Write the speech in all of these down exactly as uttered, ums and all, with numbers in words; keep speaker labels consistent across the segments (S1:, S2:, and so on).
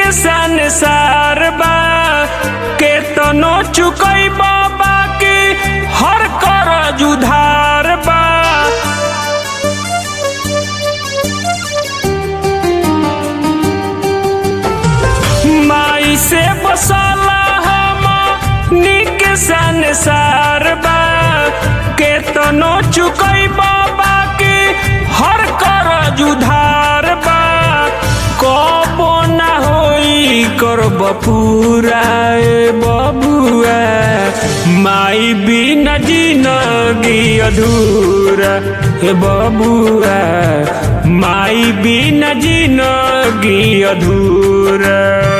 S1: संसार बा केतनो चुकई बाबा के हर करज उधार बा। माई से बसला हम निक संसार बा केतनो चुकई बाबा के हर करज उधार बा। कबो ना होई करब पूरा ए बबुआ माई बिना जिंदगी अधूरा ए बबुआ माई बिना जिंदगी अधूरा।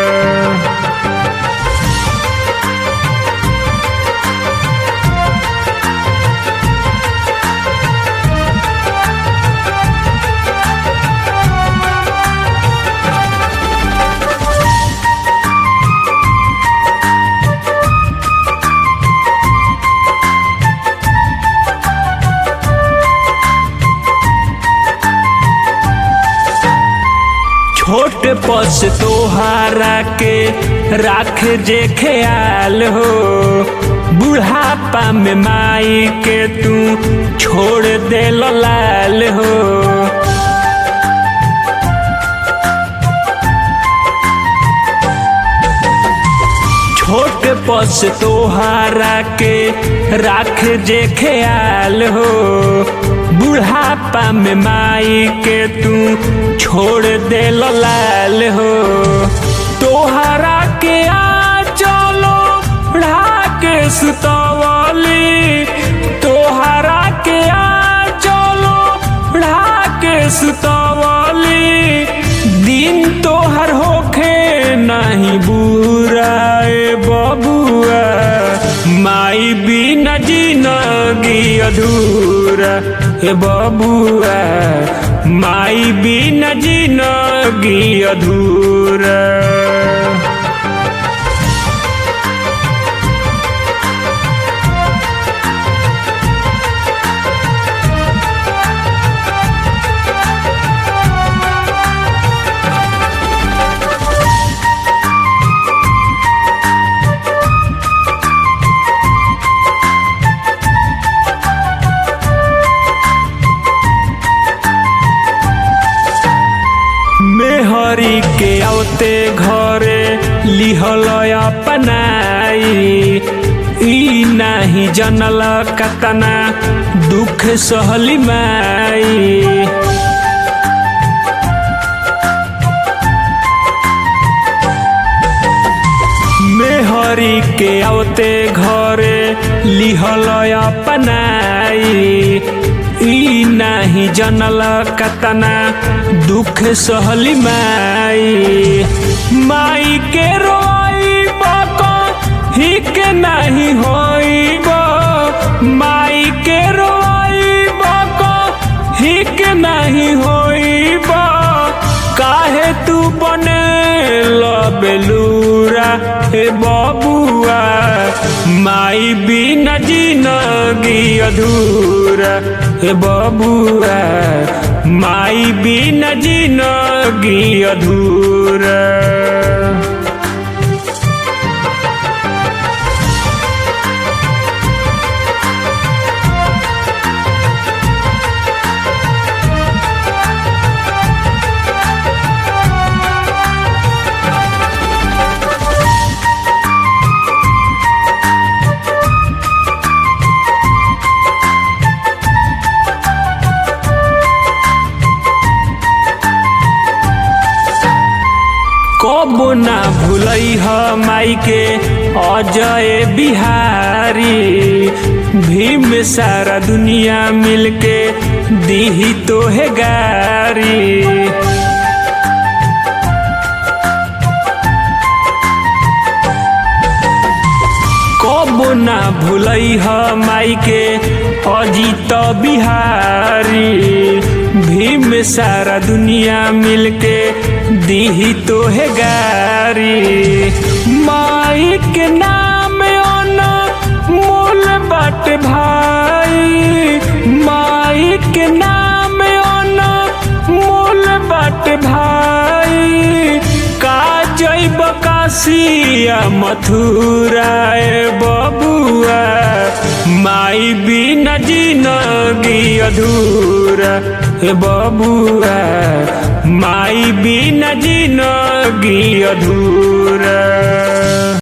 S1: छोट पस तोहारा के राख जे ख्याल हो बुढ़ापा में माई के तू छोड़ दे लाल हो। छोट पस तोहारा के राख जे ख्याल हो बुढ़ापा में माई के तू छोड़ दे लाल हो। तोहरा के आ चलो ढाके सुतवली तोहरा के आ चलो ढाके सुतवली दिन तोहर होखे नहीं बुरा ए बबुआ माई बिना जिंदगी अधूरा ए बबुआ माई बिना जिंदगी अधूरा। मेहरी के औते घरे लिहल अपनाई ई नाही जनल कतना दुख सहली माई। मेहरी के औते घरे लिहल अपनाई ई नाही जनल कतना दुख सहली माई। माई के रोई बको हिक नहीं होई माई के रोई बको हिक नहीं होई काहे तू बने बेलूरा हे बबुआ माई बिना जिंदगी अधूरा हे बबुआ माई बिना जिंदगी अधूरा। कबो ना भूलई ह माई के अजय बिहारी भीम सारा दुनिया मिलके दीही तोहे गारी। कबो ना भूलई ह माई के अजीत बिहारी भीम सारा दुनिया मिलके दीही तोहे गारी। माई के नाम ओना मोल बट भाई माई के नाम ओना मोल बट भाई का जई काशिया मथुरा ए बबुआ माई बिना जिंदगी अधूरा ए बबुआ माई बिना जिंदगी अधूरा।